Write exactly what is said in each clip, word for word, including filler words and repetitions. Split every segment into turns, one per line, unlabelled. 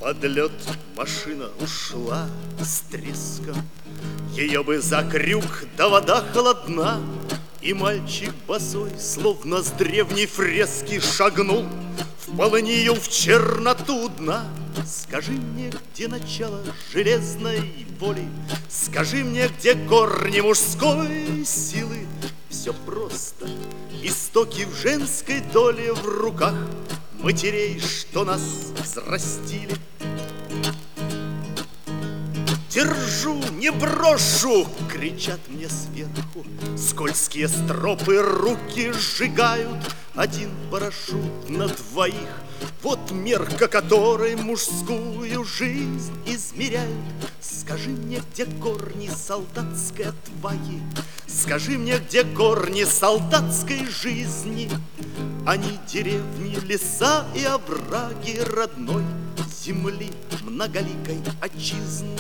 Под лед машина ушла с треском, ее бы за крюк, да вода холодна. И мальчик босой, словно с древней фрески, шагнул в полынью, в черноту дна. Скажи мне, где начало железной воли, скажи мне, где корни мужской силы. Все просто, истоки в женской доле, в руках матерей, что нас взрастили. Держу, не брошу, кричат мне сверху. Скользкие стропы руки сжигают. Один парашют на двоих, вот мерка которой мужскую жизнь измеряют. Скажи мне, где корни солдатской отваги, скажи мне, где корни солдатской жизни. Они деревни, леса и овраги родной земли многоликой отчизны.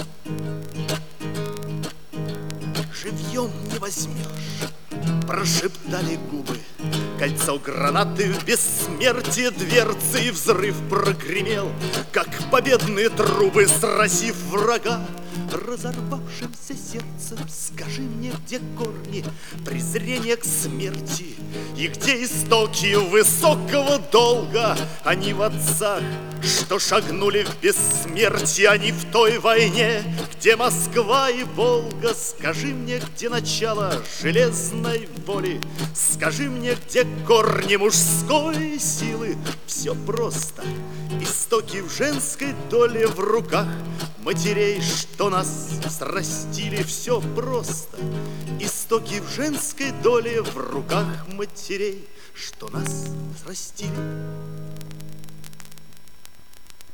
Живьем не возьмешь, прошептали губы. Кольцо гранаты в бессмертие дверцы, и взрыв прогремел, как победные трубы, сразив врага. Разорвавшимся сердцем скажи мне, где корни презрения к смерти, и где истоки высокого долга. Они в отцах, что шагнули в бессмертие, они в той войне, где Москва и Волга. Скажи мне, где начало железной воли, скажи мне, где корни мужской силы. Все просто, истоки в женской доле, в руках матерей, что нас взрастили. Все просто, истоки в женской доле, в руках матерей, что нас взрастили.